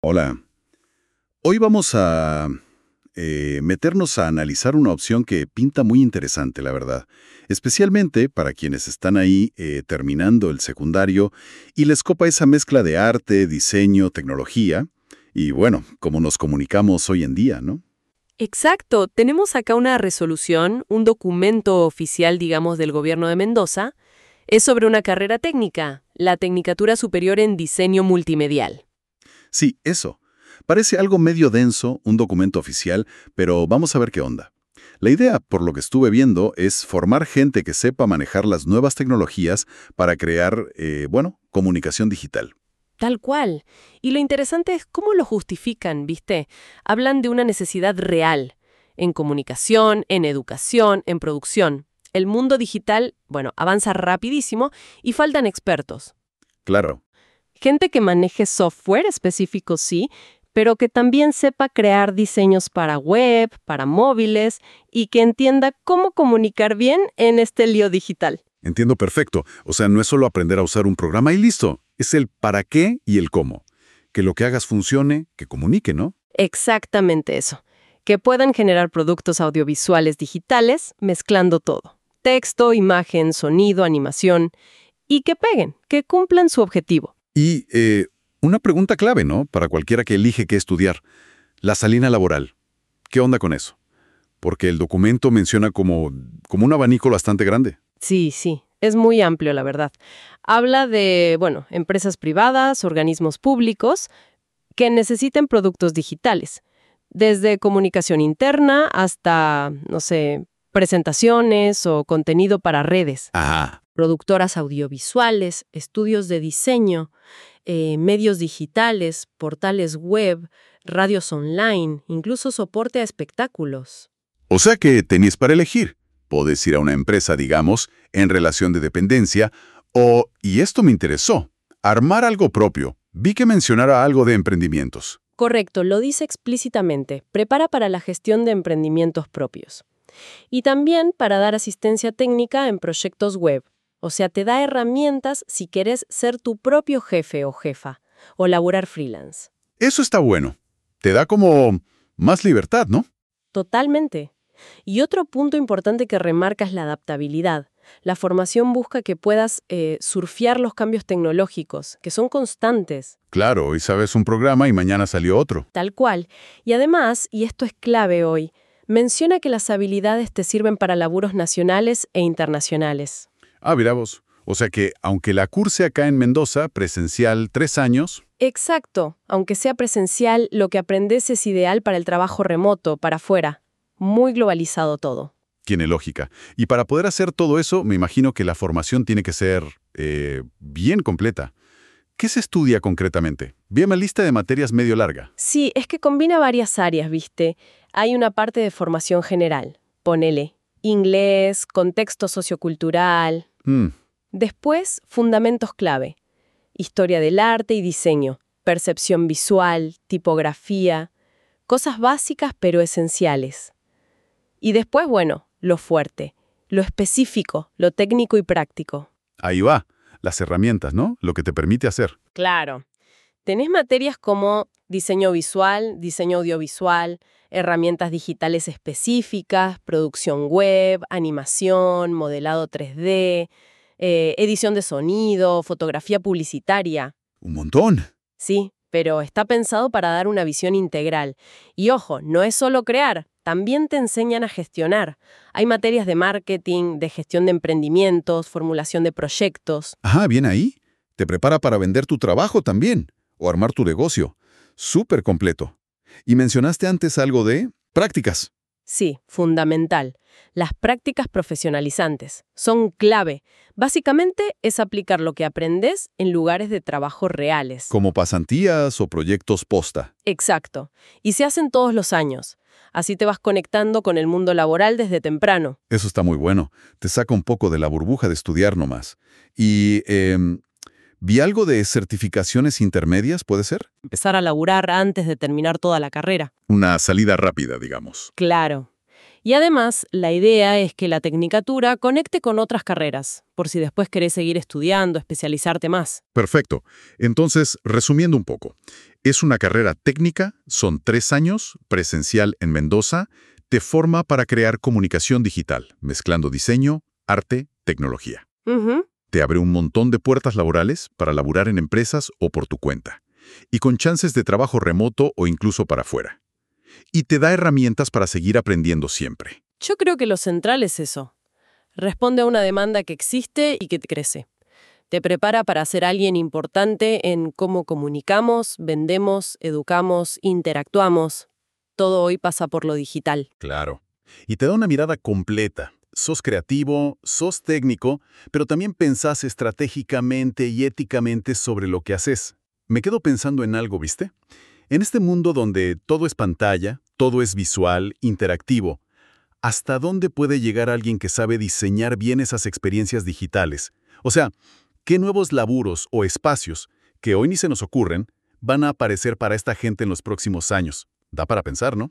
Hola, hoy vamos a meternos a analizar una opción que pinta muy interesante, la verdad, especialmente para quienes están ahí terminando el secundario y les copa esa mezcla de arte, diseño, tecnología y bueno, cómo nos comunicamos hoy en día, ¿no? Exacto, tenemos acá una resolución, un documento oficial, digamos, del gobierno de Mendoza. Es sobre una carrera técnica, la Tecnicatura Superior en Diseño Multimedial. Sí, eso. Parece algo medio denso, un documento oficial, pero vamos a ver qué onda. La idea, por lo que estuve viendo, es formar gente que sepa manejar las nuevas tecnologías para crear, bueno, comunicación digital. Tal cual. Y lo interesante es cómo lo justifican, ¿viste? Hablan de una necesidad real, en comunicación, en educación, en producción. El mundo digital, bueno, avanza rapidísimo y faltan expertos. Claro. Gente que maneje software específico, sí, pero que también sepa crear diseños para web, para móviles y que entienda cómo comunicar bien en este lío digital. Entiendo perfecto. O sea, no es solo aprender a usar un programa y listo. Es el para qué y el cómo. Que lo que hagas funcione, que comunique, ¿no? Exactamente eso. Que puedan generar productos audiovisuales digitales mezclando todo. Texto, imagen, sonido, animación. Y que peguen, que cumplan su objetivo. Y una pregunta clave, ¿no? Para cualquiera que elige qué estudiar. La salida laboral. ¿Qué onda con eso? Porque el documento menciona como un abanico bastante grande. Sí, sí, es muy amplio, la verdad. Habla de, bueno, empresas privadas, organismos públicos que necesiten productos digitales, desde comunicación interna hasta, no sé, presentaciones o contenido para redes, Ajá. productoras audiovisuales, estudios de diseño, medios digitales, portales web, radios online, incluso soporte a espectáculos. O sea que tenéis para elegir. Podés ir a una empresa, digamos, en relación de dependencia, o, y esto me interesó, armar algo propio. Vi que mencionara algo de emprendimientos. Correcto, lo dice explícitamente. Prepara para la gestión de emprendimientos propios. Y también para dar asistencia técnica en proyectos web. O sea, te da herramientas si quieres ser tu propio jefe o jefa, o laburar freelance. Eso está bueno. Te da como más libertad, ¿no? Totalmente. Y otro punto importante que remarca es la adaptabilidad. La formación busca que puedas surfear los cambios tecnológicos, que son constantes. Claro, hoy sabes un programa y mañana salió otro. Tal cual. Y además, y esto es clave hoy, menciona que las habilidades te sirven para laburos nacionales e internacionales. Ah, mira vos. O sea que, aunque la curse acá en Mendoza, presencial 3 años, Exacto. Aunque sea presencial, lo que aprendes es ideal para el trabajo remoto, para afuera. Muy globalizado todo. tiene lógica. Y para poder hacer todo eso, me imagino que la formación tiene que ser bien completa. ¿Qué se estudia concretamente? Vi una lista de materias medio larga. Sí, es que combina varias áreas, ¿viste? Hay una parte de formación general. Ponele inglés, contexto sociocultural. Mm, Después, fundamentos clave. Historia del arte y diseño, percepción visual, tipografía, cosas básicas pero esenciales. Y después, bueno, lo fuerte, lo específico, lo técnico y práctico. ahí va. Las herramientas, ¿no? Lo que te permite hacer. Claro. Tenés materias como diseño visual, diseño audiovisual, herramientas digitales específicas, producción web, animación, modelado 3D, edición de sonido, fotografía publicitaria. Un montón. Sí, pero está pensado para dar una visión integral. Y ojo, no es solo crear, también te enseñan a gestionar. Hay materias de marketing, de gestión de emprendimientos, formulación de proyectos. Ajá, bien ahí. Te prepara para vender tu trabajo también. O armar tu negocio. Súper completo. Y mencionaste antes algo de prácticas. Sí, fundamental. Las prácticas profesionalizantes son clave. Básicamente es aplicar lo que aprendes en lugares de trabajo reales. Como pasantías o proyectos posta. Exacto. Y se hacen todos los años. Así te vas conectando con el mundo laboral desde temprano. Eso está muy bueno. Te saca un poco de la burbuja de estudiar nomás. Y vi algo de certificaciones intermedias, ¿puede ser? Empezar a laburar antes de terminar toda la carrera. Una salida rápida, digamos. Claro. Y además, la idea es que la tecnicatura conecte con otras carreras, por si después querés seguir estudiando, especializarte más. Perfecto. Entonces, resumiendo un poco, es una carrera técnica, son 3 años, presencial en Mendoza, te forma para crear comunicación digital, mezclando diseño, arte, tecnología. Ujú. Te abre un montón de puertas laborales para laburar en empresas o por tu cuenta, y con chances de trabajo remoto o incluso para afuera. Y te da herramientas para seguir aprendiendo siempre. Yo creo que lo central es eso. Responde a una demanda que existe y que crece. Te prepara para ser alguien importante en cómo comunicamos, vendemos, educamos, interactuamos. Todo hoy pasa por lo digital. Claro. Y te da una mirada completa. Sos creativo, sos técnico, pero también pensás estratégicamente y éticamente sobre lo que haces. Me quedo pensando en algo, ¿viste? En este mundo donde todo es pantalla, todo es visual, interactivo, ¿hasta dónde puede llegar alguien que sabe diseñar bien esas experiencias digitales? O sea, ¿qué nuevos laburos o espacios, que hoy ni se nos ocurren, van a aparecer para esta gente en los próximos años? Da para pensar, ¿no?